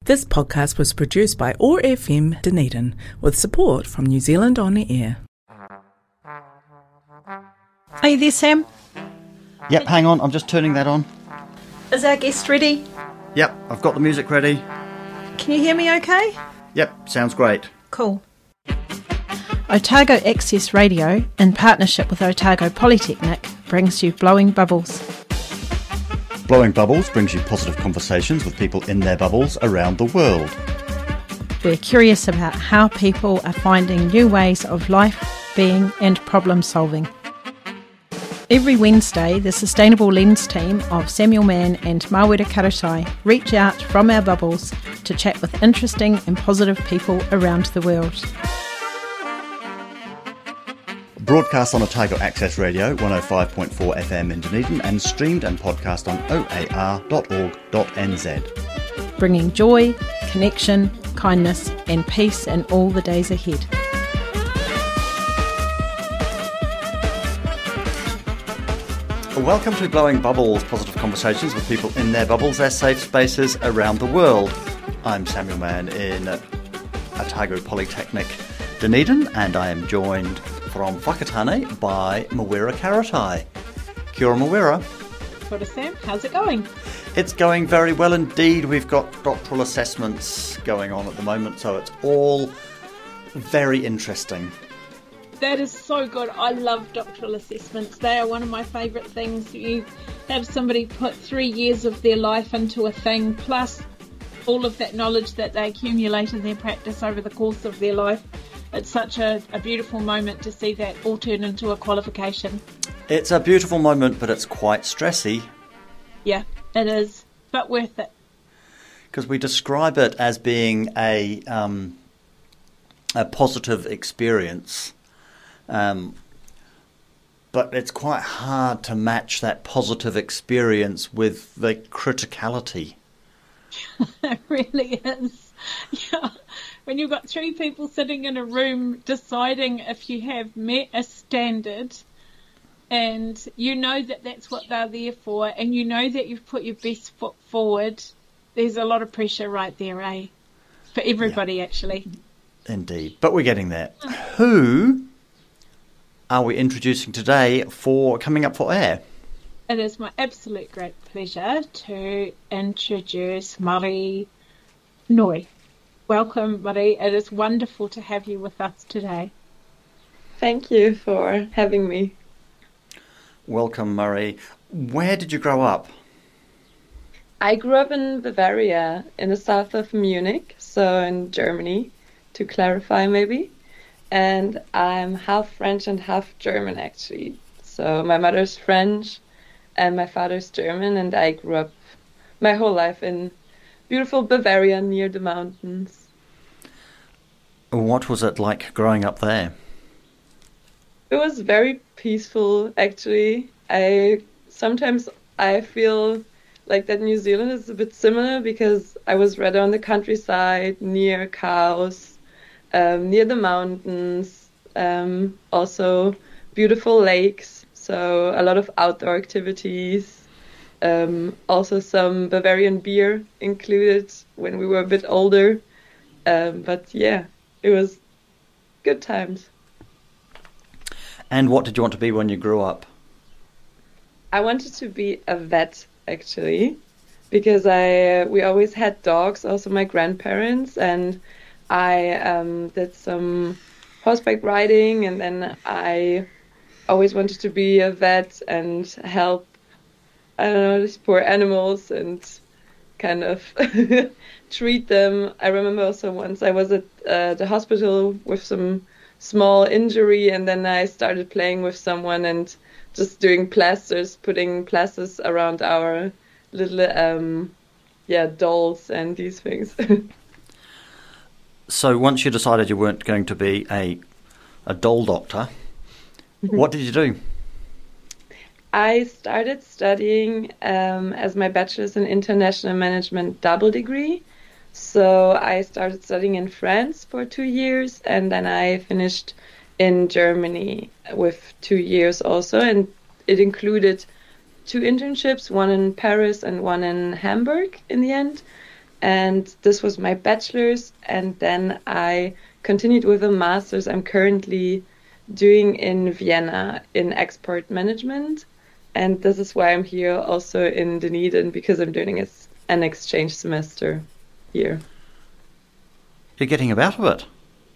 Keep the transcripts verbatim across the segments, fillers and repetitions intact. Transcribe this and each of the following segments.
This podcast was produced by O A R F M Dunedin with support from New Zealand On Air. Are you there, Sam? Yep, hang on, I'm just turning that on. Is our guest ready? Yep, I've got the music ready. Can you hear me okay? Yep, sounds great. Cool. Otago Access Radio, in partnership with Otago Polytechnic, brings you Blowing Bubbles. Blowing Bubbles brings you positive conversations with people in their bubbles around the world. We're curious about how people are finding new ways of life, being and problem solving. Every Wednesday, the Sustainable Lens team of Samuel Mann and Mawera Karatai reach out from our bubbles to chat with interesting and positive people around the world. Broadcast on Otago Access Radio one oh five point four F M in Dunedin and streamed and podcast on o a r dot org dot n z. Bringing joy, connection, kindness and peace in all the days ahead. Welcome to Blowing Bubbles, positive conversations with people in their bubbles, their safe spaces around the world. I'm Samuel Mann in Otago Polytechnic Dunedin, and I am joined from Whakatane by Mawera Karatai. Kia ora, Mawera. Kia ora, Sam. How's it going? It's going very well indeed. We've got doctoral assessments going on at the moment, so it's all very interesting. That is so good. I love doctoral assessments. They are one of my favourite things. You have somebody put three years of their life into a thing, plus all of that knowledge that they accumulate in their practice over the course of their life. It's such a, a beautiful moment to see that all turn into a qualification. It's a beautiful moment, but it's quite stressy. Yeah, it is, but worth it. Because we describe it as being a um, a positive experience. Um, but it's quite hard to match that positive experience with the criticality. It really is. Yeah. When you've got three people sitting in a room deciding if you have met a standard and you know that that's what they're there for and you know that you've put your best foot forward, there's a lot of pressure right there, eh? For everybody, yeah. Actually. Indeed. But we're getting there. Who are we introducing today for coming up for air? It is my absolute great pleasure to introduce Marie Noi. Welcome, Marie. It is wonderful to have you with us today. Thank you for having me. Welcome, Marie. Where did you grow up? I grew up in Bavaria, in the south of Munich, so in Germany, to clarify maybe. And I'm half French and half German, actually. So my mother's French and my father's German, and I grew up my whole life in beautiful Bavaria near the mountains. What was it like growing up there? It was very peaceful, actually. I sometimes I feel like that New Zealand is a bit similar because I was rather on the countryside, near cows, um, near the mountains, um, also beautiful lakes, so a lot of outdoor activities. Um, also some Bavarian beer included when we were a bit older. Um, but yeah, it was good times. And what did you want to be when you grew up? I wanted to be a vet, actually, because I uh, we always had dogs, also my grandparents, and I um, did some horseback riding, and then I always wanted to be a vet and help I don't know, these poor animals and kind of treat them. I remember also once I was at uh, the hospital with some small injury, and then I started playing with someone and just doing plasters, putting plasters around our little um, yeah dolls and these things. So once you decided you weren't going to be a a doll doctor, what did you do? I started studying um, as my bachelor's in international management double degree. So I started studying in France for two years and then I finished in Germany with two years also. And it included two internships, one in Paris and one in Hamburg in the end. and this was my bachelor's, and then I continued with a master's I'm currently doing in Vienna in export management, and this is why I'm here also in Dunedin, because I'm doing an exchange semester here. You're getting about a bit.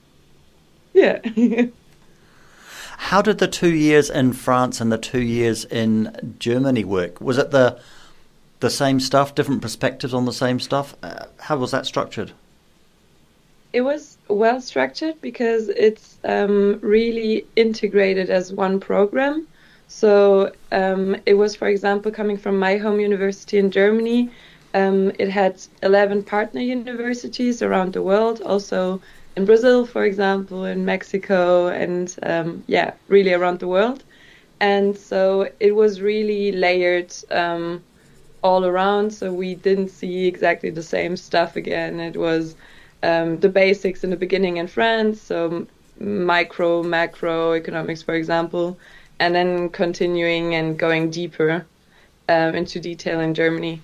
Yeah. How did the two years in France and the two years in Germany work? Was it the the same stuff, different perspectives on the same stuff? Uh, how was that structured? It was well structured because it's um, really integrated as one program. So um, it was, for example, coming from my home university in Germany, um, it had eleven partner universities around the world, also in Brazil, for example, in Mexico, and um, yeah, really around the world. And so it was really layered um, all around, so we didn't see exactly the same stuff again. It was um, the basics in the beginning in France, so micro, macro economics, for example, and then continuing and going deeper um, into detail in Germany.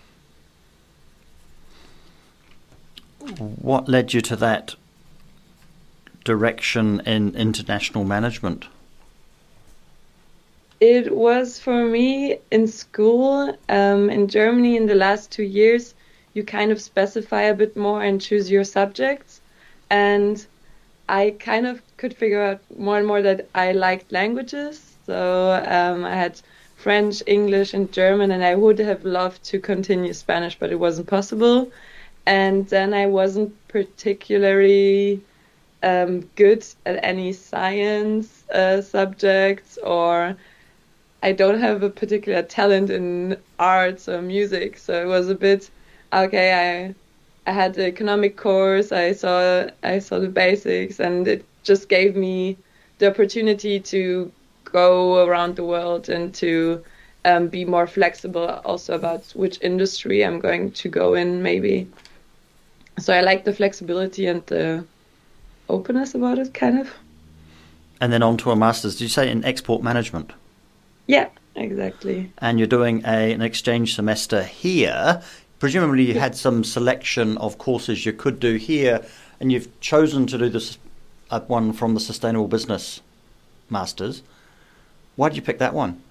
What led you to that direction in international management? It was for me in school um, in Germany in the last two years. You kind of specify a bit more and choose your subjects, and I kind of could figure out more and more that I liked languages. So um, I had French, English, and German, and I would have loved to continue Spanish, but it wasn't possible. And then I wasn't particularly Um, good at any science uh, subjects, or I don't have a particular talent in arts or music, so it was a bit okay. I I had the economic course, I saw I saw the basics, and it just gave me the opportunity to go around the world and to um, be more flexible also about which industry I'm going to go in, maybe. So I like the flexibility and the openness about it, kind of. And then on to a master's. Did you say in export management? Yeah, exactly. And you're doing a an exchange semester here. Presumably you yeah. had some selection of courses you could do here, and you've chosen to do this uh, one from the Sustainable Business Masters. Why did you pick that one?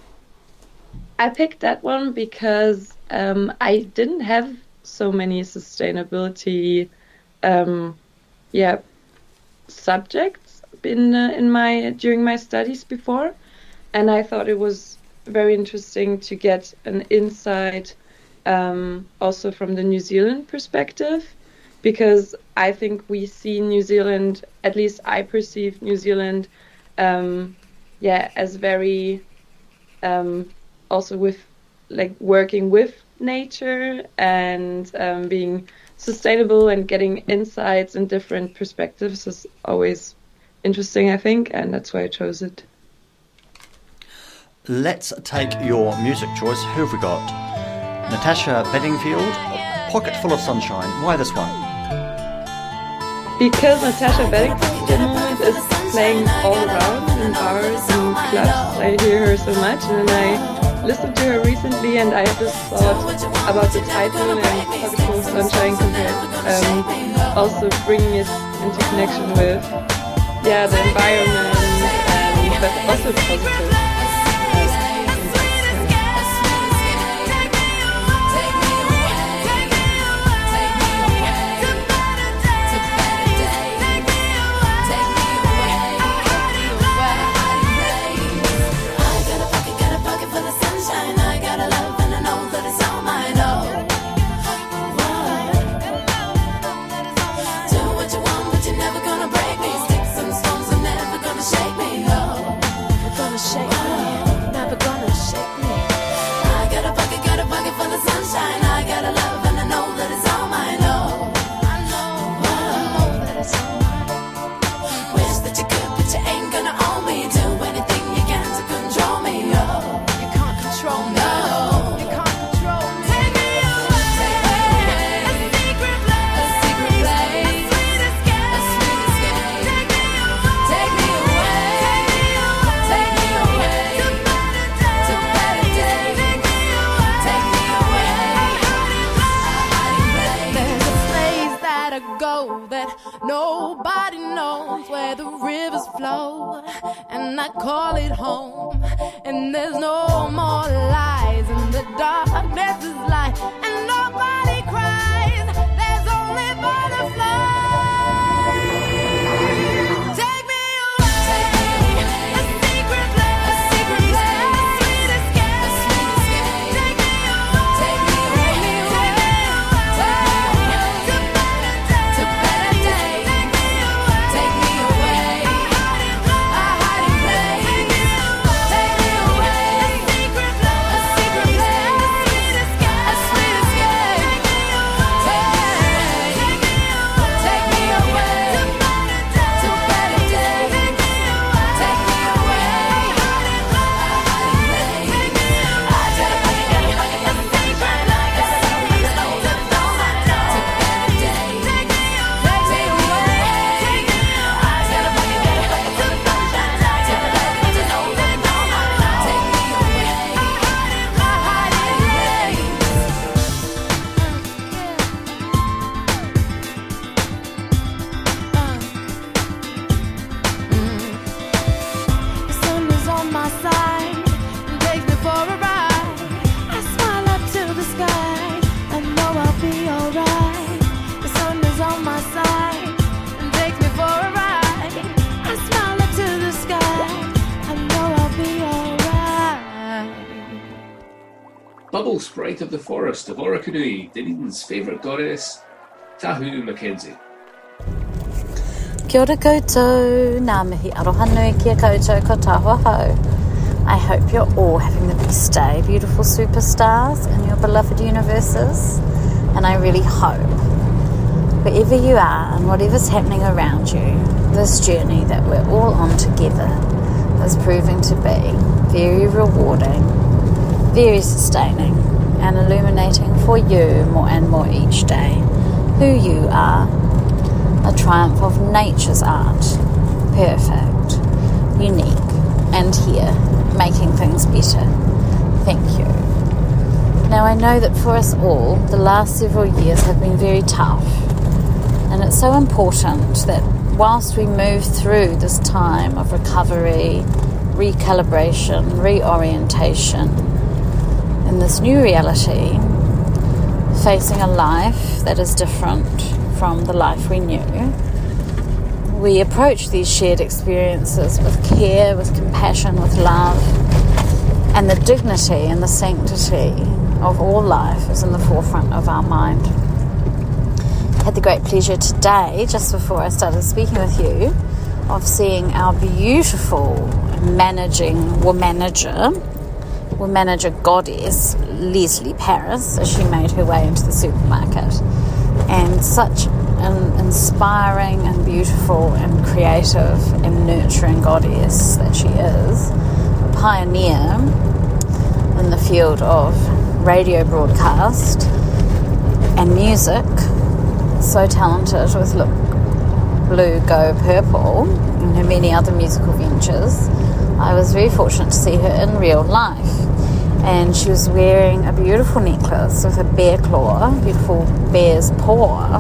I picked that one because um, I didn't have so many sustainability um, yeah, subjects in uh, in my during my studies before, and I thought it was very interesting to get an insight um, also from the New Zealand perspective, because I think we see New Zealand, at least I perceive New Zealand, um, yeah, as very um, also with like working with nature and um, being sustainable and getting insights and different perspectives is always interesting, I think, and that's why I chose it. Let's take your music choice. Who have we got? Natasha Bedingfield, Pocket Full of Sunshine. Why this one? Because Natasha Bedingfield at the moment is playing all around in bars and clubs. I hear her so much, and then I listened to her recently, and I just thought about the title and Pocket Full of Sunshine compared, um, also bringing it into connection with, yeah, the environment, and but also positive. Shake gotta go that nobody knows where the rivers flow, and I call it home. And there's no more lies, and the darkness is light, and nobody cries. There's only butterflies. Take me away, a secret place, a secret place, a sweet escape, a sweet escape. Take me away, take me away, take me away, to better days, to better days. Take me away, take me away, a hiding place. Take me away, a secret place, a secret place, a sweet escape, a sweet escape. Take me away, to better days, to better days. Take me away, a hiding place. I tell you, you gotta fuck it, that's a secret. Like I said, I'm gonna know that all I know. To better days. Take me away. I tell you, you gotta fuck it, till the sunshine lights. To let me know that all I know. Take me away, a hiding place. The sun is on my side and takes me for a ride. I smile up to the sky, I know I'll be alright. The sun is on my side and takes me for a ride. I smile up to the sky, I know I'll be alright. Bubble Sprite of the Forest of Orokonui, Dunedin's favourite goddess, Tahu Mackenzie. Kia ora koutou, ngā mihi aroha nui kia koutou ko tāua hau. I hope you're all having the best day, beautiful superstars in your beloved universes. And I really hope, wherever you are and whatever's happening around you, this journey that we're all on together is proving to be very rewarding, very sustaining, and illuminating for you more and more each day who you are. A triumph of nature's art, perfect, unique, and here, making things better. Thank you. Now I know that for us all, the last several years have been very tough, and it's so important that whilst we move through this time of recovery, recalibration, reorientation, in this new reality, facing a life that is different from the life we knew, we approach these shared experiences with care, with compassion, with love, and the dignity and the sanctity of all life is in the forefront of our mind. I had the great pleasure today, just before I started speaking with you, of seeing our beautiful managing womanager, womanager goddess, Leslie Paris, as she made her way into the supermarket. And such an inspiring and beautiful and creative and nurturing goddess that she is, a pioneer in the field of radio broadcast and music, so talented with Look Blue Go Purple and her many other musical ventures. I was very fortunate to see her in real life, and she was wearing a beautiful necklace with a bear claw, beautiful bear's paw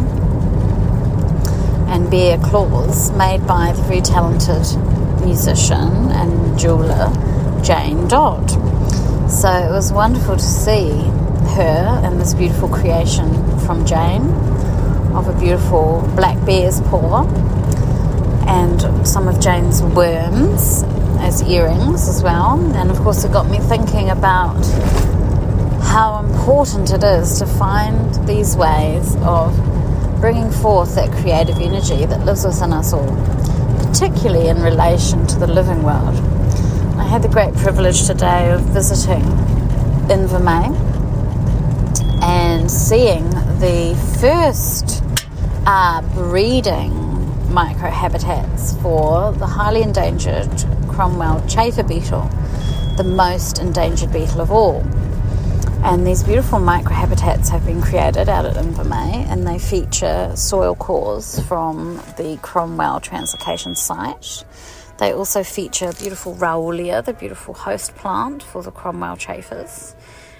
and bear claws, made by the very talented musician and jeweller Jane Dodd. So it was wonderful to see her and this beautiful creation from Jane of a beautiful black bear's paw and some of Jane's worms as earrings as well. And of course it got me thinking about how important it is to find these ways of bringing forth that creative energy that lives within us all, particularly in relation to the living world. I had the great privilege today of visiting Invermay and seeing the first uh, breeding microhabitats for the highly endangered Cromwell chafer beetle, the most endangered beetle of all. And these beautiful microhabitats have been created out at Invermay, and they feature soil cores from the Cromwell translocation site. They also feature beautiful Raulia, the beautiful host plant for the Cromwell chafers,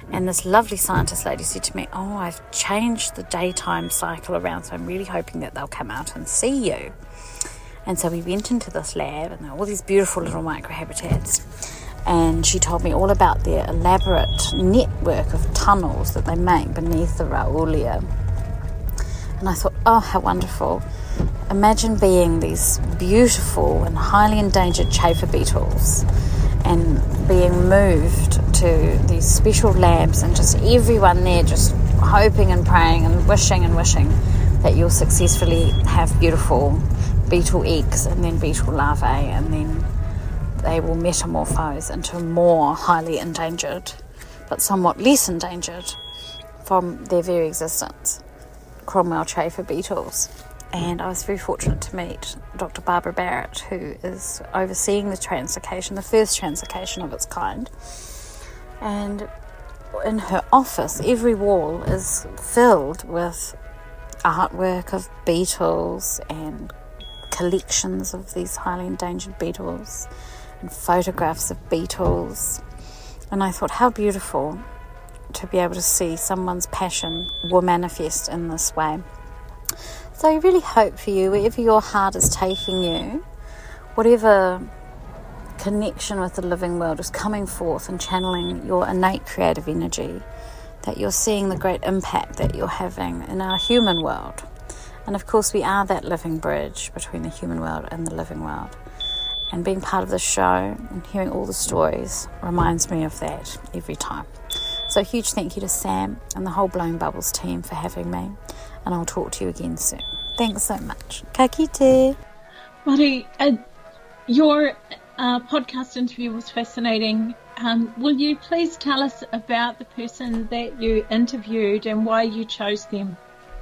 And this lovely scientist lady said to me, oh, I've changed the daytime cycle around, so I'm really hoping that they'll come out and see you. And so we went into this lab, and there were all these beautiful little microhabitats. And she told me all about their elaborate network of tunnels that they make beneath the Raulia. And I thought, oh, how wonderful. Imagine being these beautiful and highly endangered chafer beetles and being moved to these special labs, and just everyone there just hoping and praying and wishing and wishing that you'll successfully have beautiful beetle eggs and then beetle larvae, and then they will metamorphose into more highly endangered, but somewhat less endangered from their very existence, Cromwell chafer beetles. And I was very fortunate to meet Doctor Barbara Barrett, who is overseeing the translocation, the first translocation of its kind. And in her office, every wall is filled with artwork of beetles and collections of these highly endangered beetles and photographs of beetles. And I thought, how beautiful to be able to see someone's passion will manifest in this way. So I really hope for you, wherever your heart is taking you, whatever connection with the living world is coming forth and channeling your innate creative energy, that you're seeing the great impact that you're having in our human world. And of course we are that living bridge between the human world and the living world. And being part of this show and hearing all the stories reminds me of that every time. So a huge thank you to Sam and the whole Blowing Bubbles team for having me. And I'll talk to you again soon. Thanks so much. Ka kite. Mari, uh, your uh, podcast interview was fascinating. Um, will you please tell us about the person that you interviewed and why you chose them?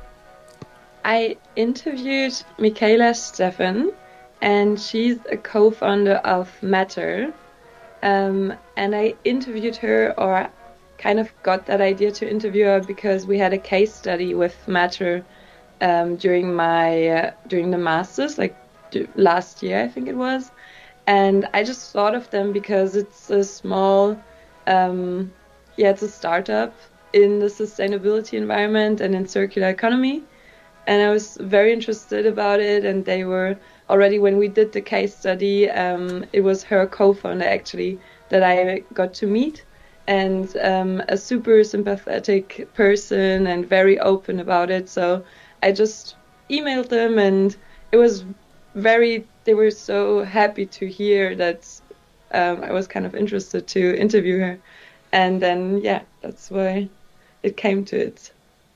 I interviewed Michaela Steffen, and she's a co-founder of Matter. Um, and I interviewed her, or kind of got that idea to interview her, because we had a case study with Matter um, during my uh, during the masters, like d- last year I think it was, and I just thought of them because it's a small, um, yeah, it's a startup in the sustainability environment and in circular economy, and I was very interested about it. And they were already, when we did the case study, um, it was her co-founder actually that I got to meet. And um, a super sympathetic person and very open about it. So I just emailed them, and it was very, they were so happy to hear that um, I was kind of interested to interview her. And then, yeah, that's why it came to it.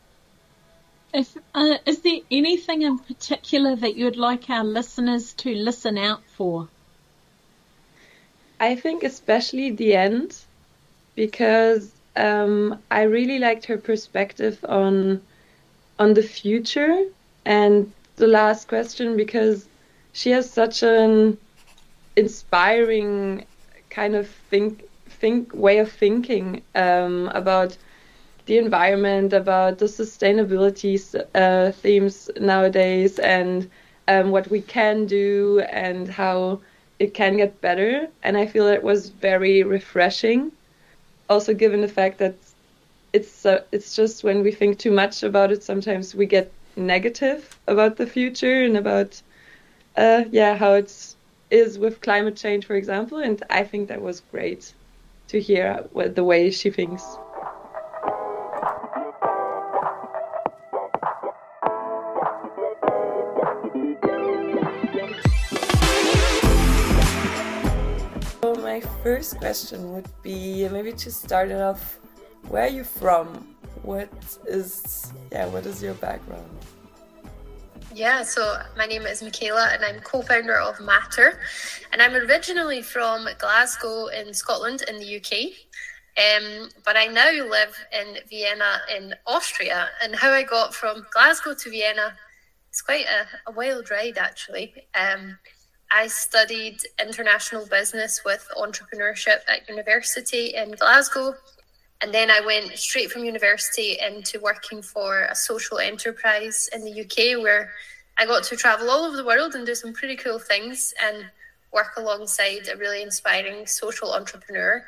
If, uh, is there anything in particular that you would like our listeners to listen out for? I think especially the end, because um, I really liked her perspective on on the future and the last question, because she has such an inspiring kind of think think way of thinking um, about the environment, about the sustainability uh, themes nowadays, and um, what we can do and how it can get better. And I feel it was very refreshing. Also, given the fact that it's uh, it's just when we think too much about it, sometimes we get negative about the future and about uh, yeah how it is with climate change, for example. And I think that was great to hear what, the way she thinks. So my first question would be maybe to start it off, where are you from? What is yeah what is your background? Yeah, so my name is Michaela and I'm co-founder of Matter, and I'm originally from Glasgow in Scotland in the U K, um, but I now live in Vienna in Austria. And how I got from Glasgow to Vienna is quite a, a wild ride actually. Um, I studied international business with entrepreneurship at university in Glasgow. And then I went straight from university into working for a social enterprise in the U K, where I got to travel all over the world and do some pretty cool things and work alongside a really inspiring social entrepreneur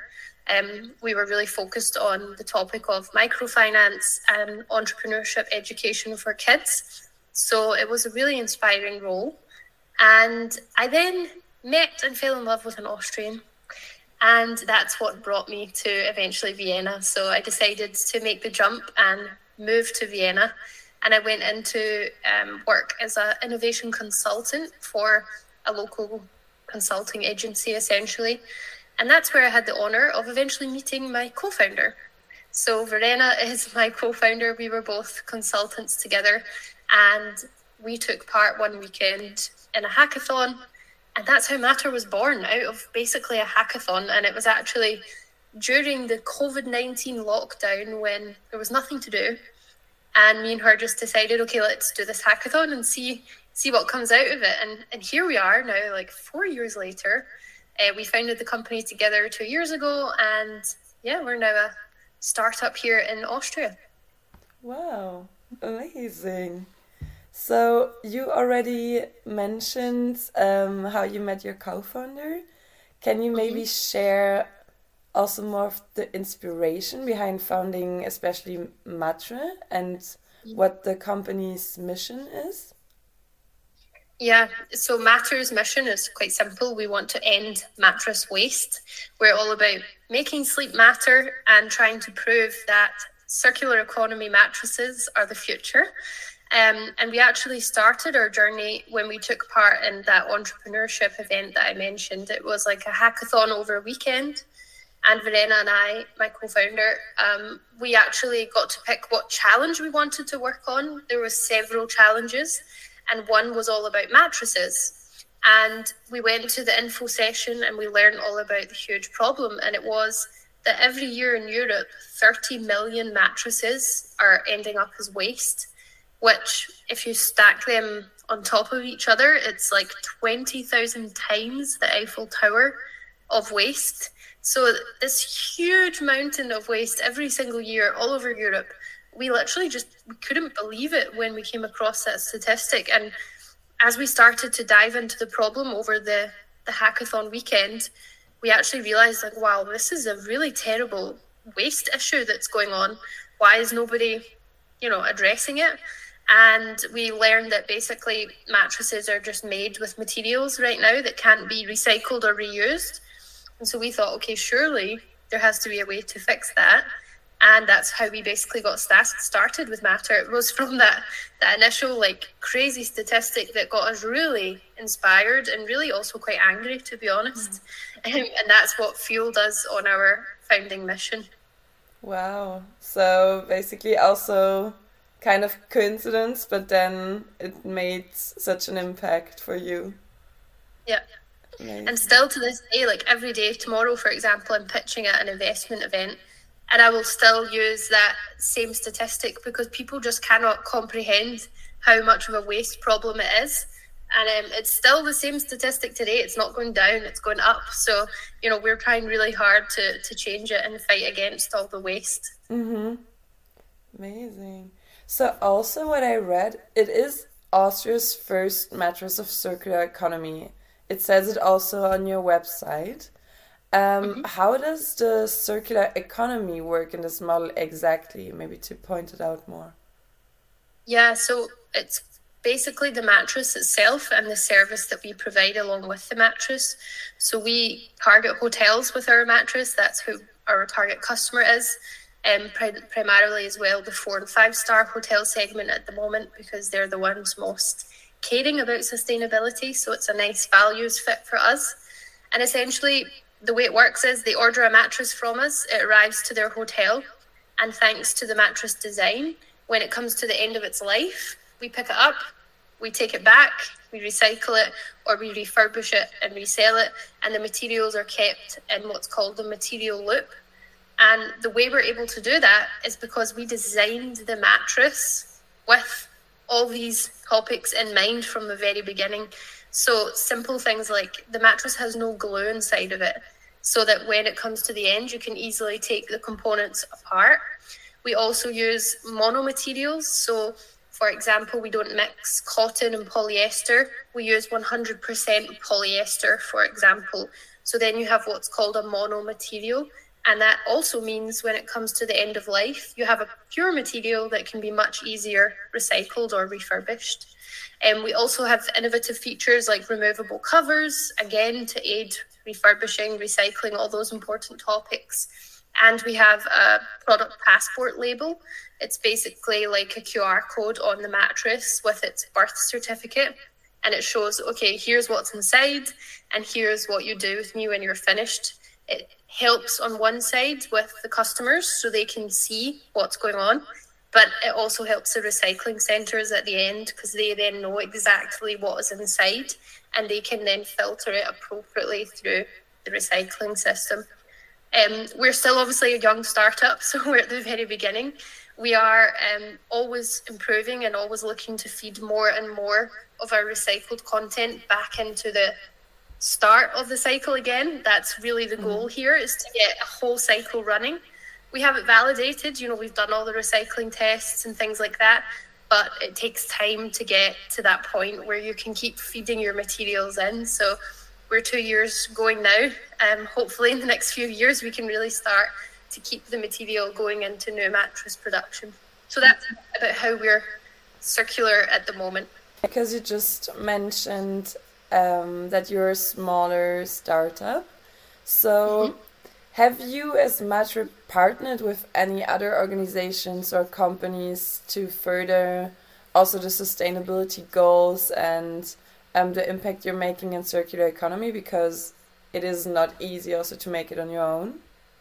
Um, we were really focused on the topic of microfinance and entrepreneurship education for kids. So it was a really inspiring role. And I then met and fell in love with an Austrian. And that's what brought me to eventually Vienna. So I decided to make the jump and move to Vienna. And I went into um, work as an innovation consultant for a local consulting agency, essentially. And that's where I had the honour of eventually meeting my co-founder. So Verena is my co-founder. We were both consultants together, and we took part one weekend in a hackathon. And that's how Matter was born, out of basically a hackathon. And it was actually during the COVID nineteen lockdown when there was nothing to do. And me and her just decided, okay, let's do this hackathon and see see what comes out of it. And and here we are now, like four years later. Uh, we founded the company together two years ago, and yeah, we're now a startup here in Austria. Wow, amazing. So you already mentioned um, how you met your co-founder. Can you maybe mm-hmm. share also more of the inspiration behind founding especially Matre and mm-hmm. what the company's mission is? Yeah, so Matter's mission is quite simple. We want to end mattress waste. We're all about making sleep matter and trying to prove that circular economy mattresses are the future. Um, and we actually started our journey when we took part in that entrepreneurship event that I mentioned. It was like a hackathon over a weekend. And Verena and I, my co-founder, um, we actually got to pick what challenge we wanted to work on. There were several challenges, and one was all about mattresses. And we went to the info session and we learned all about the huge problem. And it was that every year in Europe, thirty million mattresses are ending up as waste, which if you stack them on top of each other, it's like twenty thousand times the Eiffel Tower of waste. So this huge mountain of waste every single year all over Europe, we literally just we couldn't believe it when we came across that statistic. And as we started to dive into the problem over the, the hackathon weekend, we actually realized, like, wow, this is a really terrible waste issue that's going on. Why is nobody, you know, addressing it? And we learned that basically mattresses are just made with materials right now that can't be recycled or reused. And so we thought, okay, surely there has to be a way to fix that. And that's how we basically got started with Matter. It was from that, that initial like crazy statistic that got us really inspired and really also quite angry, to be honest. Mm-hmm. Um, and that's what fueled us on our founding mission. Wow. So basically also kind of coincidence, but then it made such an impact for you. Yeah. Amazing. And still to this day, like every day, tomorrow, for example, I'm pitching at an investment event, and I will still use that same statistic because people just cannot comprehend how much of a waste problem it is. And um, it's still the same statistic today. It's not going down, it's going up. So, you know, we're trying really hard to, to change it and fight against all the waste. Mm-hmm. Amazing. So also what I read, it is Austria's first mattress of circular economy. It says it also on your website. Um, mm-hmm. How does the circular economy work in this model exactly? Maybe to point it out more. Yeah, so it's basically the mattress itself and the service that we provide along with the mattress. So we target hotels with our mattress. That's who our target customer is. Um, pri- primarily as well the four and five star hotel segment at the moment, because they're the ones most caring about sustainability. So it's a nice values fit for us. And essentially the way it works is they order a mattress from us, it arrives to their hotel, and thanks to the mattress design, when it comes to the end of its life, we pick it up, we take it back, we recycle it, or we refurbish it and resell it, and the materials are kept in what's called the material loop. And the way we're able to do that is because we designed the mattress with all these topics in mind from the very beginning. So simple things like the mattress has no glue inside of it, so that when it comes to the end, you can easily take the components apart. We also use mono materials. So for example, we don't mix cotton and polyester. We use one hundred percent polyester, for example. So then you have what's called a mono material. And that also means when it comes to the end of life, you have a pure material that can be much easier recycled or refurbished. And we also have innovative features like removable covers, again, to aid refurbishing, recycling, all those important topics. And we have a product passport label. It's basically like a Q R code on the mattress with its birth certificate. And it shows, okay, here's what's inside, and here's what you do with me when you're finished. It helps on one side with the customers so they can see what's going on, but it also helps the recycling centres at the end because they then know exactly what is inside and they can then filter it appropriately through the recycling system. Um, we're still obviously a young startup, so we're at the very beginning. We are um, always improving and always looking to feed more and more of our recycled content back into the start of the cycle again. That's really the goal here, is to get a whole cycle running. We have it validated, you know, we've done all the recycling tests and things like that, but it takes time to get to that point where you can keep feeding your materials in. So we're two years going now. Um, hopefully in the next few years we can really start to keep the material going into new mattress production. So that's about how we're circular at the moment. Because you just mentioned um, that you're a smaller startup. So mm-hmm. have you as Matre partnered with any other organizations or companies to further also the sustainability goals and um, the impact you're making in circular economy? Because it is not easy also to make it on your own.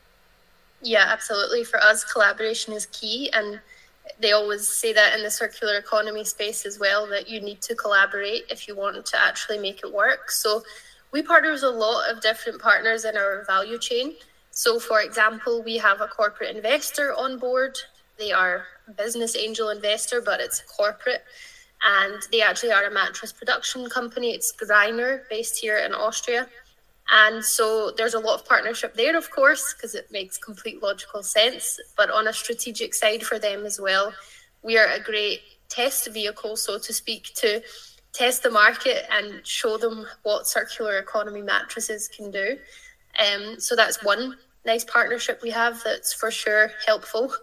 Yeah, absolutely. For us, collaboration is key, and they always say that in the circular economy space as well, that you need to collaborate if you want to actually make it work. So we partner with a lot of different partners in our value chain. So for example, we have a corporate investor on board. They are a business angel investor, but it's corporate. And they actually are a mattress production company. It's Greiner, based here in Austria. And so there's a lot of partnership there, of course, because it makes complete logical sense. But on a strategic side for them as well, we are a great test vehicle, so to speak, to test the market and show them what circular economy mattresses can do. Um, so that's one nice partnership we have that's for sure helpful.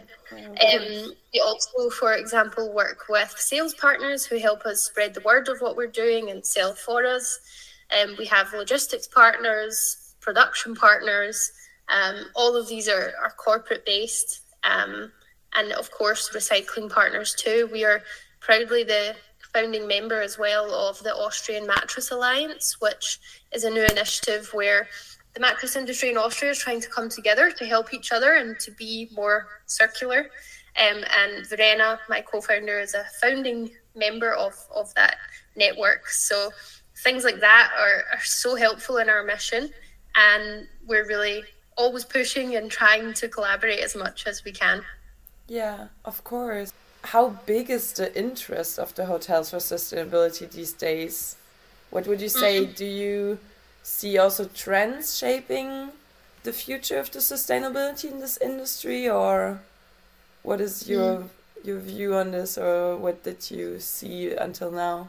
um, we also, for example, work with sales partners who help us spread the word of what we're doing and sell for us. Um, we have logistics partners, production partners. Um, all of these are, are corporate based. Um, and of course, recycling partners too. We are proudly the founding member as well of the Austrian Mattress Alliance, which is a new initiative where the mattress industry in Austria is trying to come together to help each other and to be more circular. Um, and Verena, my co-founder, is a founding member of, of that network. So things like that are, are so helpful in our mission, and we're really always pushing and trying to collaborate as much as we can. Yeah, of course. How big is the interest of the hotels for sustainability these days? What would you say? Mm-hmm. Do you see also trends shaping the future of the sustainability in this industry, or what is your mm. your view on this, or what did you see until now?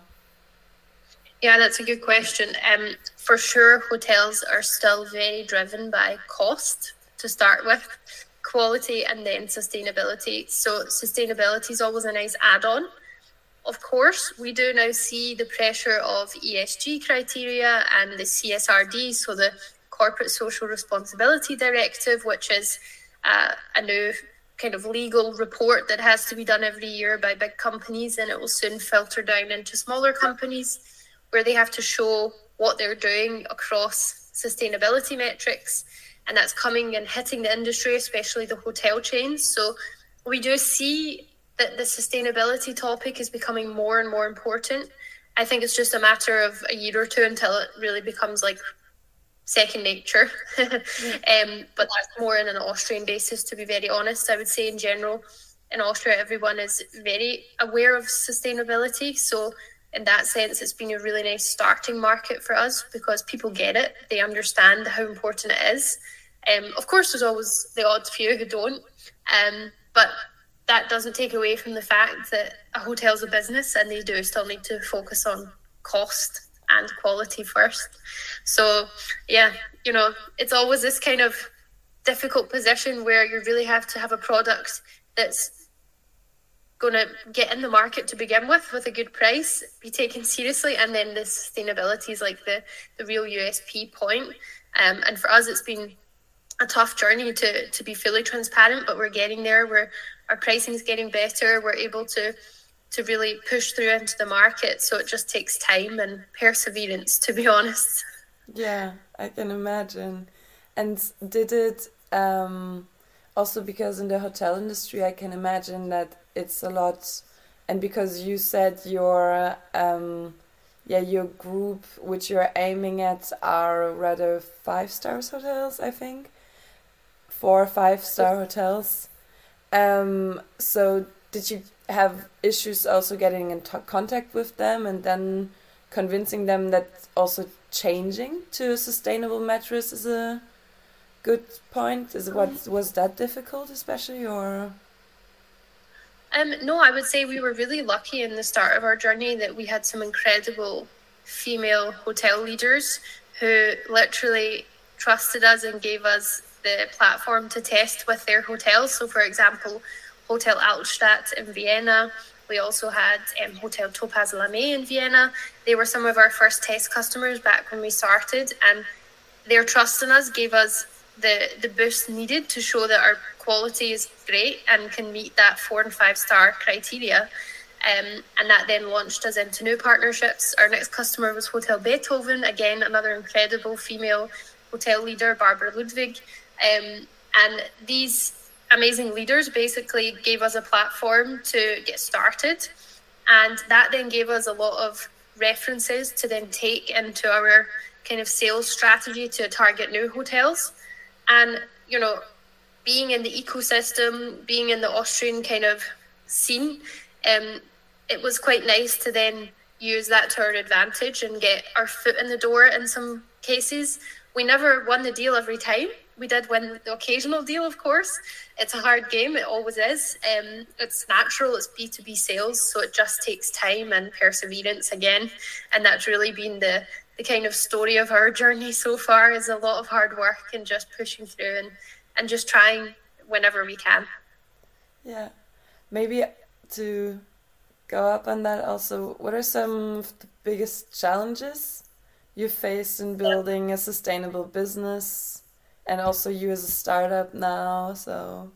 Yeah, that's a good question. Um, for sure, hotels are still very driven by cost to start with, quality, and then sustainability. So sustainability is always a nice add-on. Of course, we do now see the pressure of E S G criteria and the C S R D, so the Corporate Social Responsibility Directive, which is uh, a new kind of legal report that has to be done every year by big companies, and it will soon filter down into smaller companies, where they have to show what they're doing across sustainability metrics. And that's coming and hitting the industry, especially the hotel chains. So we do see that the sustainability topic is becoming more and more important. I think it's just a matter of a year or two until it really becomes like second nature. um, but that's more in an Austrian basis, to be very honest. I would say in general, in Austria, everyone is very aware of sustainability. So in that sense, it's been a really nice starting market for us because people get it. They understand how important it is. Um, of course, there's always the odd few who don't. Um, but that doesn't take away from the fact that a hotel's a business and they do still need to focus on cost and quality first. So, yeah, you know, it's always this kind of difficult position where you really have to have a product that's going to get in the market to begin with, with a good price, be taken seriously, and then the sustainability is like the, the real U S P point. Um, and for us, it's been a tough journey to to be fully transparent, but we're getting there. We're our pricing is getting better. We're able to to really push through into the market. So it just takes time and perseverance, to be honest. Yeah, I can imagine. And did it um, also, because in the hotel industry, I can imagine that it's a lot, and because you said your um, yeah your group which you're aiming at are rather five stars hotels, I think, four or five star hotels. Um, so did you have issues also getting in t- contact with them and then convincing them that also changing to a sustainable mattress is a good point? Is what was that difficult, especially, or? Um, no, I would say we were really lucky in the start of our journey that we had some incredible female hotel leaders who literally trusted us and gave us the platform to test with their hotels. So, for example, Hotel Altstadt in Vienna. We also had um, Hotel Topaz Lamé in Vienna. They were some of our first test customers back when we started, and their trust in us gave us the, the boost needed to show that our quality is great and can meet that four and five star criteria. Um, and that then launched us into new partnerships. Our next customer was Hotel Beethoven, again, another incredible female hotel leader, Barbara Ludwig. Um, and these amazing leaders basically gave us a platform to get started, and that then gave us a lot of references to then take into our kind of sales strategy to target new hotels. And you know, being in the ecosystem, being in the Austrian kind of scene, um, it was quite nice to then use that to our advantage and get our foot in the door in some cases. We never won the deal every time. We did win the occasional deal, of course. It's a hard game. It always is. Um, it's natural. It's B two B sales. So it just takes time and perseverance again. And that's really been the, the kind of story of our journey so far, is a lot of hard work and just pushing through and, and just trying whenever we can. Yeah. Maybe to go up on that also, what are some of the biggest challenges you faced in building a sustainable business? And also you as a startup now, so...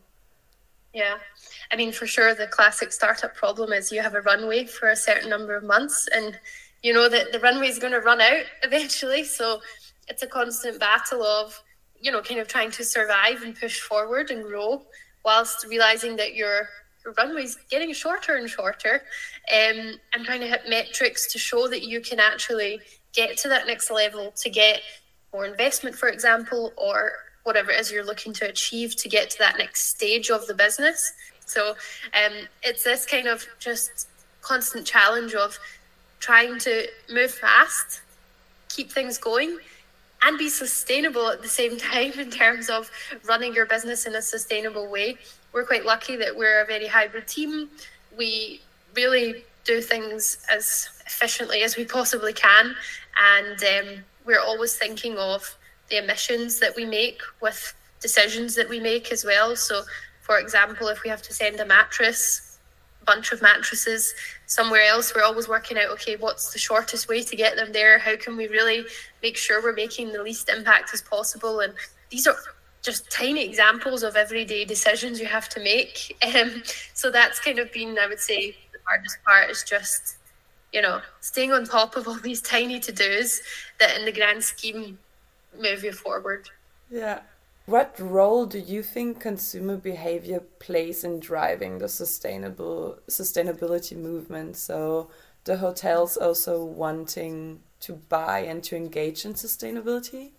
Yeah, I mean, for sure, the classic startup problem is you have a runway for a certain number of months, and you know that the runway is going to run out eventually. So it's a constant battle of, you know, kind of trying to survive and push forward and grow whilst realizing that your, your runway is getting shorter and shorter, um, and trying to hit metrics to show that you can actually get to that next level, to get more investment, for example, or whatever it is you're looking to achieve to get to that next stage of the business. So um, it's this kind of just constant challenge of trying to move fast, keep things going, and be sustainable at the same time in terms of running your business in a sustainable way. We're quite lucky that we're a very hybrid team. We really do things as efficiently as we possibly can, and um, we're always thinking of the emissions that we make with decisions that we make as well. So, for example, if we have to send a mattress, a bunch of mattresses somewhere else, we're always working out, okay, what's the shortest way to get them there? How can we really make sure we're making the least impact as possible? And these are just tiny examples of everyday decisions you have to make. Um, so that's kind of been, I would say, the hardest part is just, you know, staying on top of all these tiny to-dos that in the grand scheme move you forward. Yeah. What role do you think consumer behavior plays in driving the sustainable sustainability movement? So the hotels also wanting to buy and to engage in sustainability?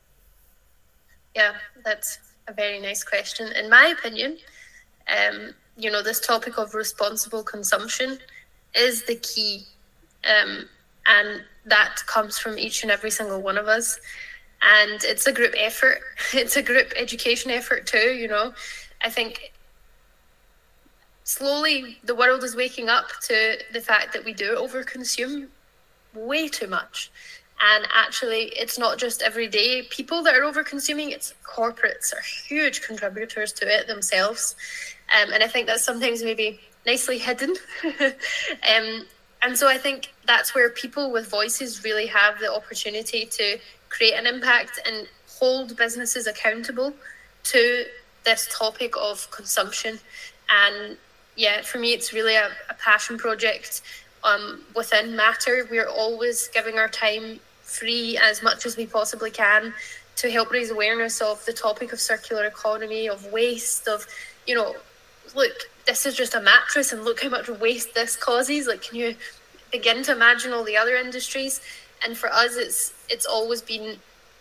Yeah, that's a very nice question. In my opinion, um, you know, this topic of responsible consumption is the key. Um, and that comes from each and every single one of us. And it's a group effort. It's a group education effort too, you know. I think slowly the world is waking up to the fact that we do overconsume way too much. And actually, it's not just everyday people that are over-consuming, it's corporates are huge contributors to it themselves. Um, and I think that's sometimes maybe nicely hidden. um, and so I think that's where people with voices really have the opportunity to create an impact and hold businesses accountable to this topic of consumption. And yeah, for me, it's really a, a passion project um, within Matter. We're always giving our time free as much as we possibly can to help raise awareness of the topic of circular economy, of waste, of, you know, look, this is just a mattress and look how much waste this causes. Like, can you begin to imagine all the other industries? And for us, it's it's always been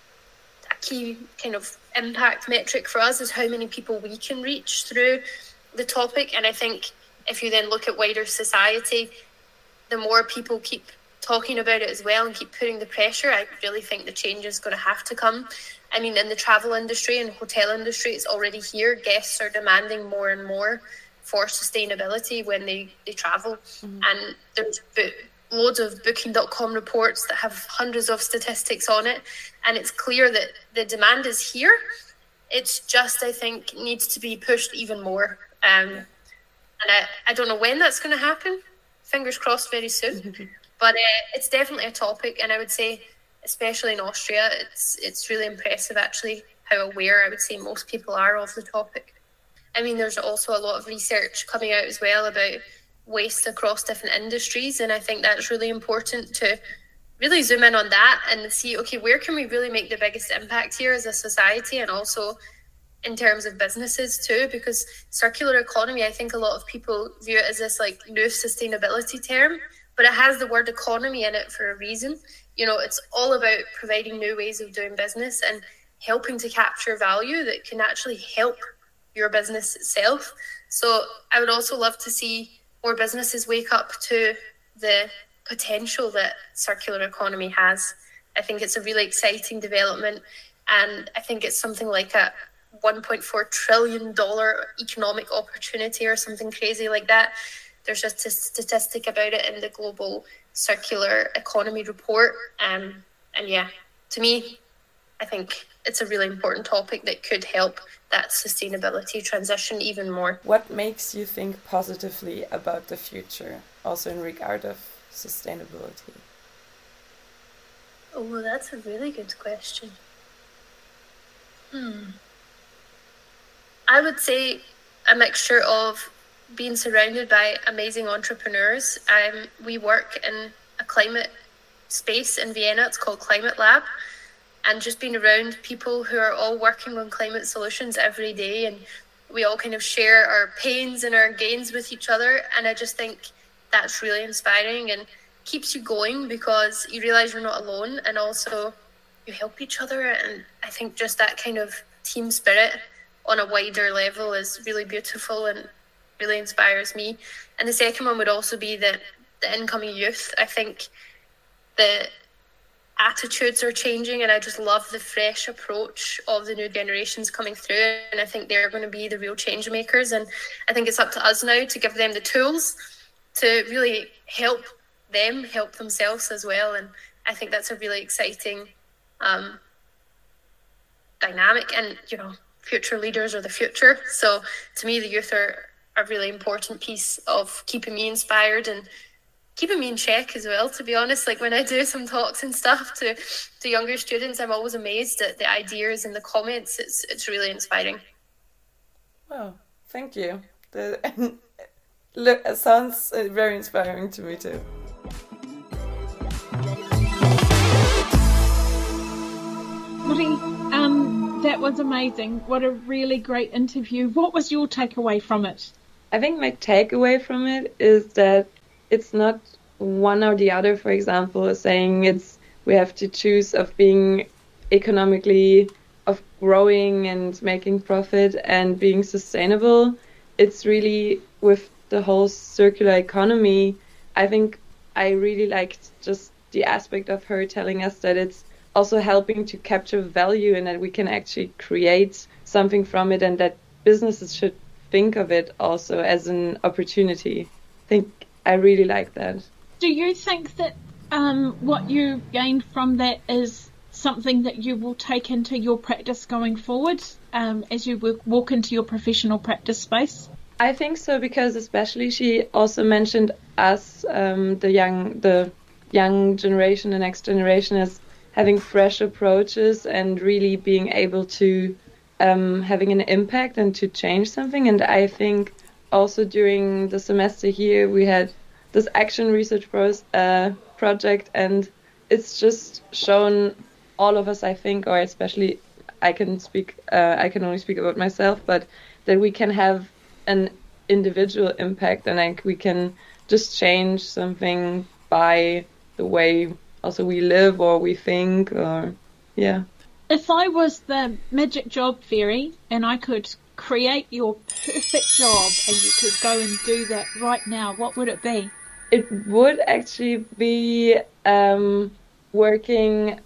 a key kind of impact metric for us is how many people we can reach through the topic. And I think if you then look at wider society, the more people keep talking about it as well and keep putting the pressure, I really think the change is going to have to come. I mean, in the travel industry and hotel industry, it's already here. Guests are demanding more and more for sustainability when they, they travel. Mm-hmm. And there's bo- loads of booking dot com reports that have hundreds of statistics on it. And it's clear that the demand is here. It's just, I think, needs to be pushed even more. Um, and I, I don't know when that's going to happen. Fingers crossed very soon. Mm-hmm. But uh, it's definitely a topic, and I would say, especially in Austria, it's it's really impressive actually how aware I would say most people are of the topic. I mean, there's also a lot of research coming out as well about waste across different industries, and I think that's really important to really zoom in on that and see, okay, where can we really make the biggest impact here as a society, and also in terms of businesses too, because circular economy, I think a lot of people view it as this like new sustainability term, but it has the word economy in it for a reason. You know, it's all about providing new ways of doing business and helping to capture value that can actually help your business itself. So I would also love to see more businesses wake up to the potential that circular economy has. I think it's a really exciting development, and I think it's something like a one point four trillion dollars economic opportunity or something crazy like that. There's just a statistic about it in the Global Circular Economy Report. Um, and yeah, to me, I think it's a really important topic that could help that sustainability transition even more. What makes you think positively about the future, also in regard of sustainability? Oh, that's a really good question. Hmm. I would say a mixture of being surrounded by amazing entrepreneurs. Um, we work in a climate space in Vienna. It's called Climate Lab. And just being around people who are all working on climate solutions every day, and we all kind of share our pains and our gains with each other. And I just think that's really inspiring and keeps you going because you realize you're not alone, and also you help each other. And I think just that kind of team spirit on a wider level is really beautiful and really inspires me. And the second one would also be the, the incoming youth. I think the attitudes are changing, and I just love the fresh approach of the new generations coming through, and I think they're going to be the real change makers. And I think it's up to us now to give them the tools to really help them help themselves as well. And I think that's a really exciting um, dynamic. And you know, future leaders are the future, so to me the youth are a really important piece of keeping me inspired and keeping me in check as well, to be honest. Like when I do some talks and stuff to, to younger students, I'm always amazed at the ideas and the comments. It's it's really inspiring. Well, thank you. The, look, it sounds very inspiring to me too. Marie, um, that was amazing. What a really great interview. What was your takeaway from it? I think my takeaway from it is that it's not one or the other. For example, saying it's we have to choose of being economically, of growing and making profit and being sustainable. It's really with the whole circular economy. I think I really liked just the aspect of her telling us that it's also helping to capture value and that we can actually create something from it, and that businesses should think of it also as an opportunity. I think I really like that. Do you think that um, what you gained from that is something that you will take into your practice going forward um, as you w- walk into your professional practice space? I think so, because especially she also mentioned us, um, the young, the young generation, the next generation, as having fresh approaches and really being able to um, having an impact and to change something. And I think also during the semester here we had this action research pros, uh, project, and it's just shown all of us, I think, or especially I can speak, uh, I can only speak about myself, but that we can have an individual impact, and like we can just change something by the way also we live or we think, or yeah. If I was the magic job fairy and I could create your perfect job and you could go and do that right now, what would it be? It would actually be um, working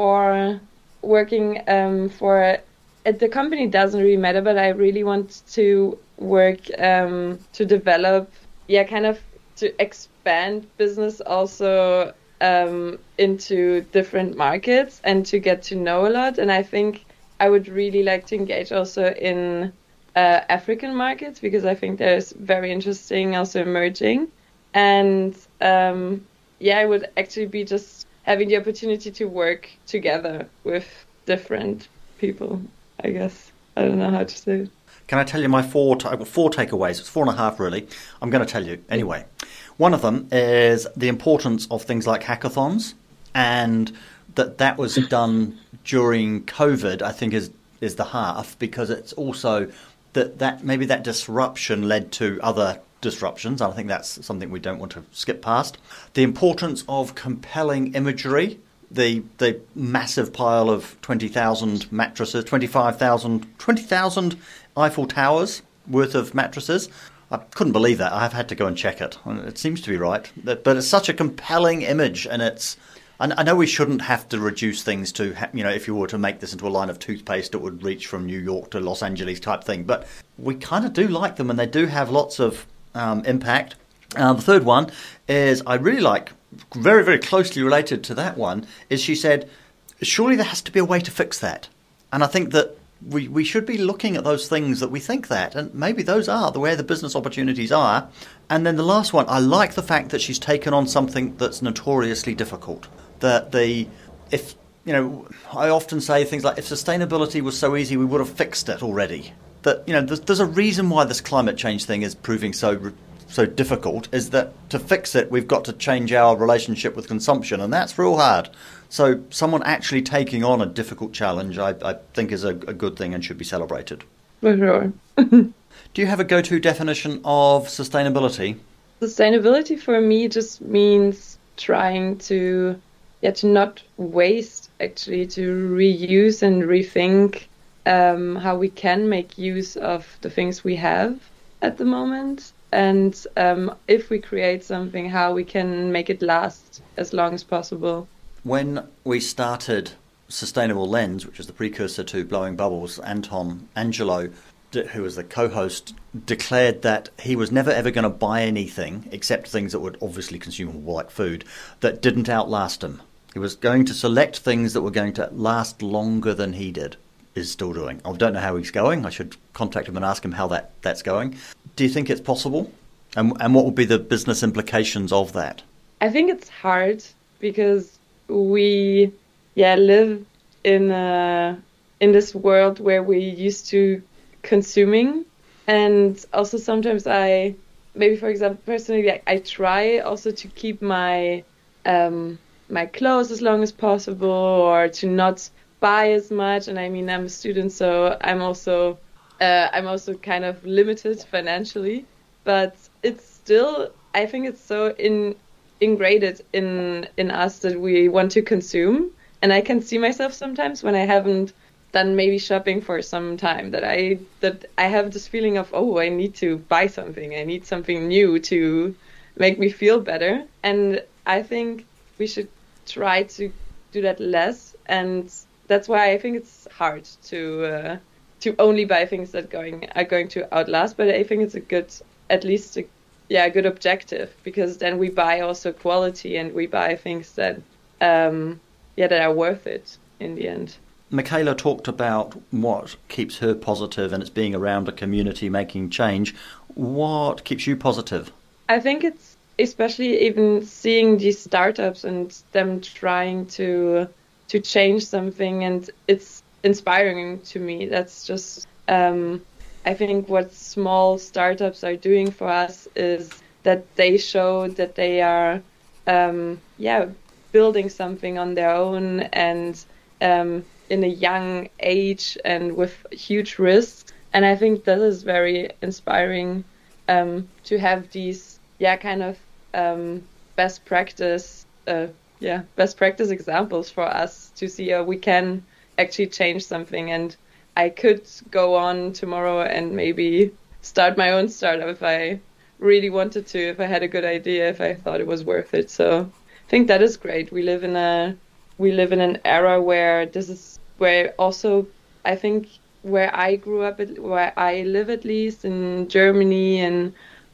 for working um, for uh, the company doesn't really matter, but I really want to work um, to develop, yeah, kind of to expand business also um, into different markets and to get to know a lot. And I think I would really like to engage also in uh, African markets, because I think there's very interesting also emerging. And um, yeah, I would actually be just having the opportunity to work together with different people, I guess. I don't know how to say it. Can I tell you my four ta- four takeaways? It's four and a half, really. I'm going to tell you anyway. One of them is the importance of things like hackathons, and that that was done during COVID, I think, is is the half, because it's also that, that maybe that disruption led to other disruptions. I think that's something we don't want to skip past. The importance of compelling imagery. The the massive pile of twenty thousand mattresses, twenty-five thousand, twenty thousand Eiffel Towers worth of mattresses. I couldn't believe that. I've had to go and check it. It seems to be right. But it's such a compelling image, and it's... I know we shouldn't have to reduce things to, you know, if you were to make this into a line of toothpaste, it would reach from New York to Los Angeles type thing. But we kind of do like them, and they do have lots of um, impact. Uh, the third one is I really like, very, very closely related to that one, is she said, surely there has to be a way to fix that. And I think that we, we should be looking at those things that we think that, and maybe those are the where the business opportunities are. And then the last one, I like the fact that she's taken on something that's notoriously difficult. That the, if, you know, I often say things like, if sustainability was so easy, we would have fixed it already. That, you know, there's, there's a reason why this climate change thing is proving so so difficult, is that to fix it, we've got to change our relationship with consumption, and that's real hard. So someone actually taking on a difficult challenge, I, I think, is a, a good thing and should be celebrated. For sure. Do you have a go-to definition of sustainability? Sustainability for me just means trying to, yeah, to not waste, actually, to reuse and rethink um, how we can make use of the things we have at the moment. And um, if we create something, how we can make it last as long as possible. When we started Sustainable Lens, which is the precursor to Blowing Bubbles, Anton Angelo, who was the co-host, declared that he was never ever going to buy anything, except things that would obviously consumable like food, that didn't outlast him. He was going to select things that were going to last longer than he did, is still doing. I don't know how he's going. I should contact him and ask him how that, that's going. Do you think it's possible? And, and what would be the business implications of that? I think it's hard because we yeah live in a, in this world where we used to consuming, and also sometimes I maybe for example personally I, I try also to keep my um my clothes as long as possible, or to not buy as much. And I mean, I'm a student, so I'm also uh, I'm also kind of limited financially, but it's still, I think it's so in ingrained in in us that we want to consume. And I can see myself sometimes when I haven't done maybe shopping for some time, that I that I have this feeling of, oh, I need to buy something, I need something new to make me feel better. And I think we should try to do that less, and that's why I think it's hard to uh, to only buy things that going are going to outlast. But I think it's a good, at least a yeah, a good objective, because then we buy also quality and we buy things that um, yeah that are worth it in the end. Michaela talked about what keeps her positive, and it's being around a community making change. What keeps you positive? I think it's especially even seeing these startups and them trying to to change something, and it's inspiring to me. That's just um, I think what small startups are doing for us is that they show that they are um, yeah building something on their own, and um, in a young age and with huge risks. And I think that is very inspiring um, to have these, yeah, kind of um, best practice, uh, yeah, best practice examples for us to see uh, we can actually change something. And I could go on tomorrow and maybe start my own startup if I really wanted to, if I had a good idea, if I thought it was worth it. So I think that is great. We live in a we live in an era where this is where also I think where I grew up, where I live at least in Germany and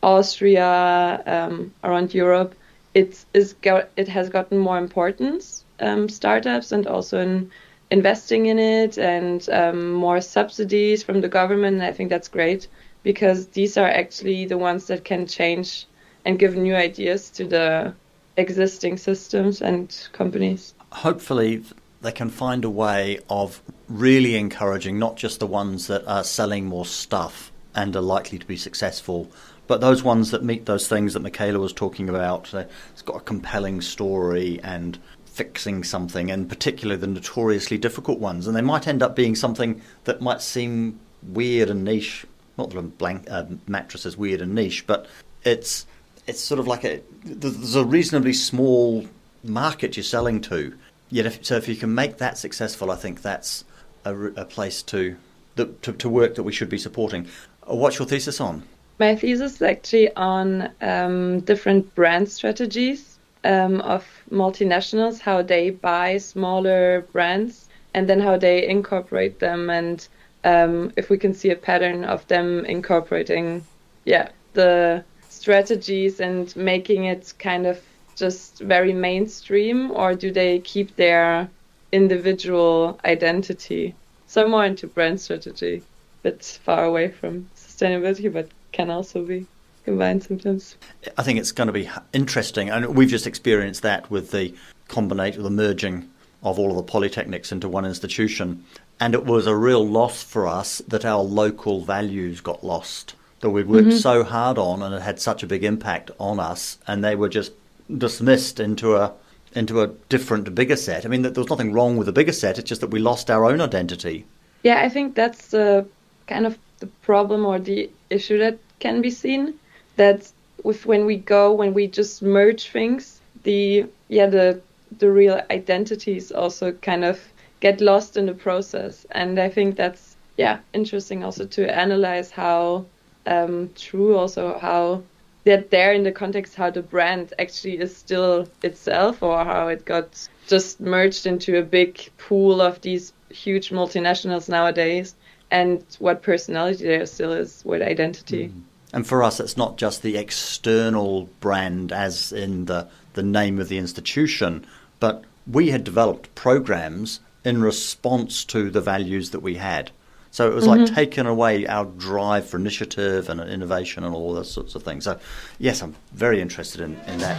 Austria, um, around Europe, it is it has gotten more importance, um, startups, and also in investing in it, and um, more subsidies from the government. And I think that's great, because these are actually the ones that can change and give new ideas to the existing systems and companies. Hopefully they can find a way of really encouraging not just the ones that are selling more stuff and are likely to be successful, but those ones that meet those things that Michaela was talking about. It's got a compelling story and fixing something, and particularly the notoriously difficult ones. And they might end up being something that might seem weird and niche. Not that a blank uh, mattress is weird and niche, but it's it's sort of like a there's a reasonably small market you're selling to. Yet, if, so if you can make that successful, I think that's a, a place to, the, to to work that we should be supporting. What's your thesis on? My thesis is actually on um, different brand strategies um, of multinationals, how they buy smaller brands and then how they incorporate them, and um, if we can see a pattern of them incorporating, yeah, the strategies and making it kind of just very mainstream, or do they keep their individual identity? So more into brand strategy, a bit far away from sustainability, but can also be combined sometimes. I think it's going to be interesting, and we've just experienced that with the combination, the merging of all of the polytechnics into one institution, and it was a real loss for us that our local values got lost, that we'd worked mm-hmm. so hard on, and it had such a big impact on us, and they were just dismissed into a into a different, bigger set. I mean, there was nothing wrong with the bigger set, it's just that we lost our own identity. Yeah, I think that's the kind of the problem or the issue that can be seen, that with when we go, when we just merge things, the yeah the the real identities also kind of get lost in the process. And I think that's yeah interesting also to analyze how um, true also how that there in the context how the brand actually is still itself, or how it got just merged into a big pool of these huge multinationals nowadays, and what personality there still is, what identity. Mm. And for us, it's not just the external brand as in the, the name of the institution, but we had developed programs in response to the values that we had. So it was mm-hmm. like taking away our drive for initiative and innovation and all those sorts of things. So, yes, I'm very interested in, in that.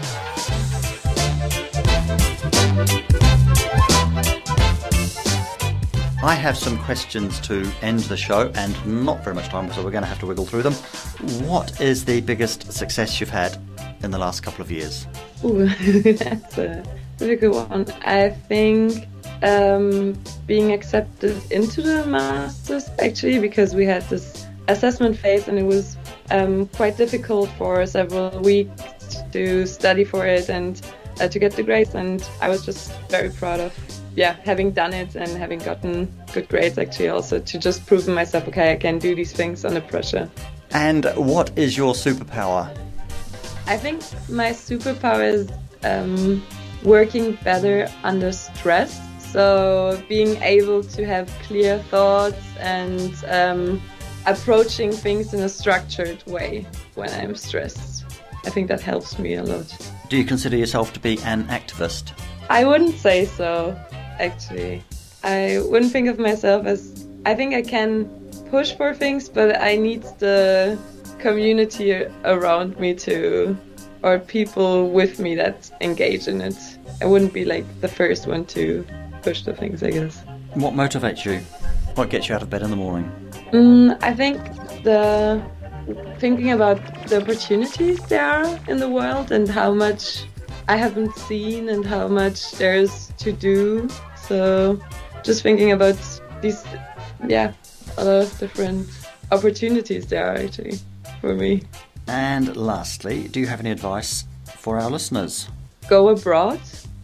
I have some questions to end the show, and not very much time, so we're going to have to wiggle through them. What is the biggest success you've had in the last couple of years? Ooh, that's a really good one. I think um, being accepted into the masters, actually, because we had this assessment phase, and it was um, quite difficult for several weeks to study for it and uh, to get the grades, and I was just very proud of yeah having done it and having gotten good grades, actually, also to just prove to myself, okay, I can do these things under pressure. And what is your superpower? I think my superpower is um, working better under stress. So being able to have clear thoughts and um, approaching things in a structured way when I'm stressed. I think that helps me a lot. Do you consider yourself to be an activist? I wouldn't say so, actually. I wouldn't think of myself as... I think I can push for things, but I need the community around me to... or people with me that engage in it. I wouldn't be like the first one to push the things, I guess. What motivates you? What gets you out of bed in the morning? Mm, I think the thinking about the opportunities there are in the world and how much I haven't seen and how much there's to do. So just thinking about these, yeah, a lot of different opportunities there are actually for me. And lastly, do you have any advice for our listeners? Go abroad,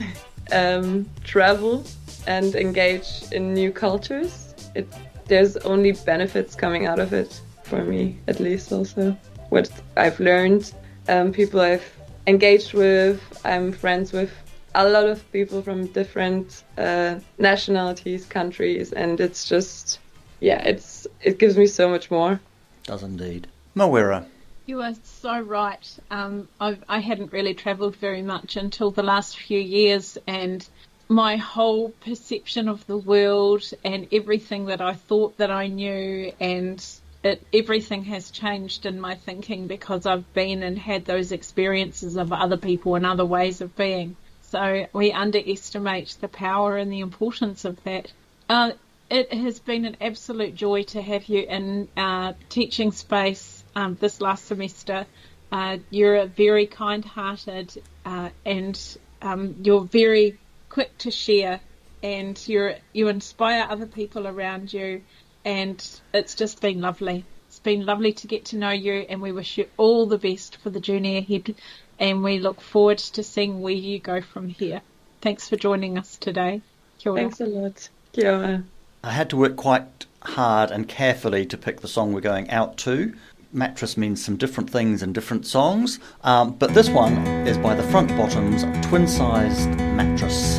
um, travel and engage in new cultures. It, there's only benefits coming out of it, for me at least also. What I've learned, um, people I've engaged with, I'm friends with a lot of people from different uh, nationalities, countries, and it's just, yeah, it's it gives me so much more. Does indeed. Mawera. You are so right. Um, I've, I hadn't really travelled very much until the last few years, and my whole perception of the world and everything that I thought that I knew, and it, everything has changed in my thinking because I've been and had those experiences of other people and other ways of being. So we underestimate the power and the importance of that. Uh, it has been an absolute joy to have you in our teaching space um, this last semester. Uh, you're a very kind-hearted uh, and um, you're very quick to share, and you're, you inspire other people around you, and it's just been lovely. It's been lovely to get to know you, and we wish you all the best for the journey ahead, and we look forward to seeing where you go from here. Thanks for joining us today. Kia ora. Thanks a lot. Kia ora. I had to work quite hard and carefully to pick the song we're going out to. Mattress means some different things in different songs, um, but this one is by the Front Bottoms Twin-Sized Mattress.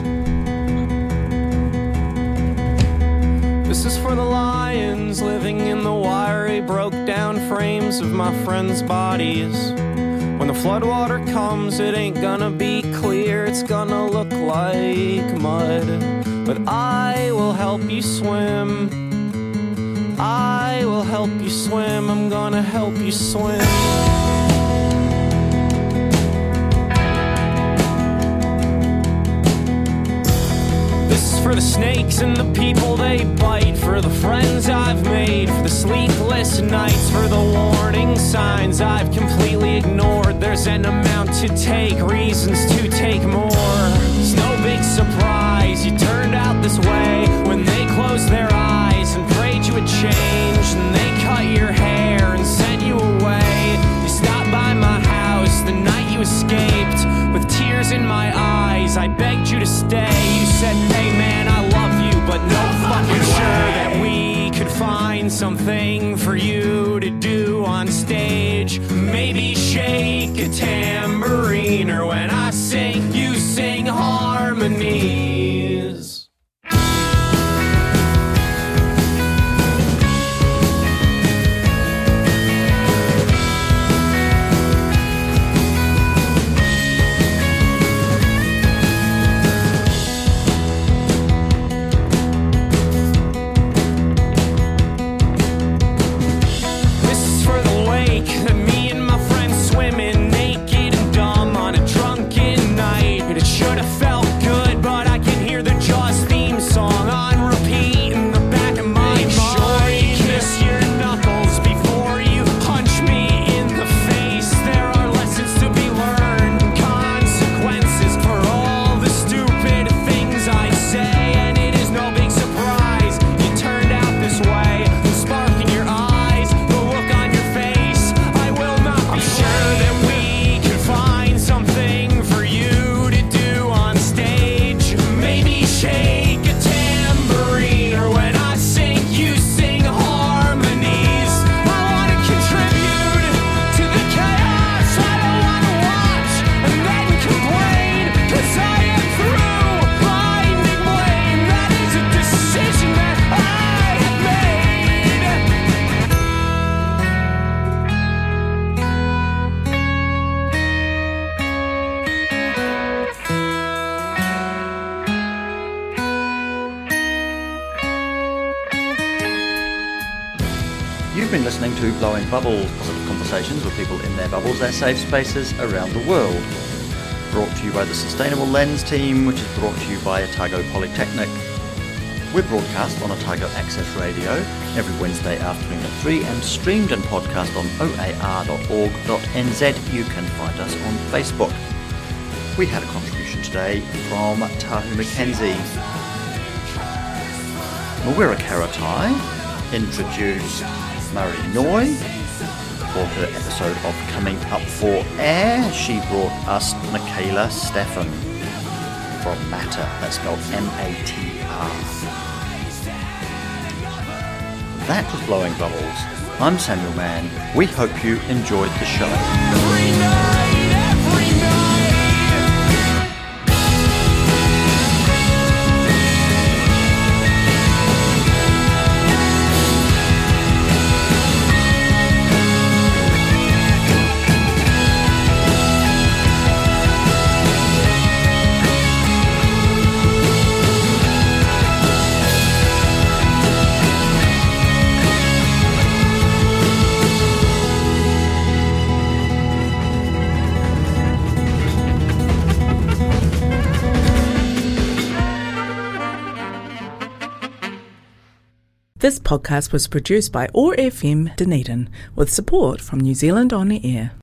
This is for the lions living in the wiry, broke-down frames of my friends' bodies. When the floodwater comes, it ain't gonna be clear, it's gonna look like mud. But I will help you swim. I will help you swim, I'm gonna help you swim. This is for the snakes and the people they bite, for the friends I've made, for the sleepless nights, for the warning signs I've completely ignored. There's an amount to take, reasons to take more. It's no big surprise you turned out this way when they closed their eyes and prayed you would change, and they cut your hair and sent you away. You stopped by my house the night you escaped, with tears in my eyes I begged you to stay. You said, hey man, I love you, but no fucking sure that we could find something for you to do on stage. Maybe shake a tambourine, or when I sing, you sing harmonies. That me and my friends swim in, naked and dumb on a drunken been listening to Blowing Bubbles, positive conversations with people in their bubbles, their safe spaces around the world. Brought to you by the Sustainable Lens team, which is brought to you by Otago Polytechnic. We're broadcast on Otago Access Radio every Wednesday afternoon at three and streamed and podcast on o a r dot org dot n z. You can find us on Facebook. We had a contribution today from Tahu Mackenzie. Mawira Karatai introduced Murray Noy for her episode of Coming Up for Air. She brought us Michaela Stefan from Matter, that's spelled M A T R. That was Blowing Bubbles. I'm Samuel Mann. We hope you enjoyed the show. Every night, every night. This podcast was produced by O A R F M Dunedin with support from New Zealand On the Air.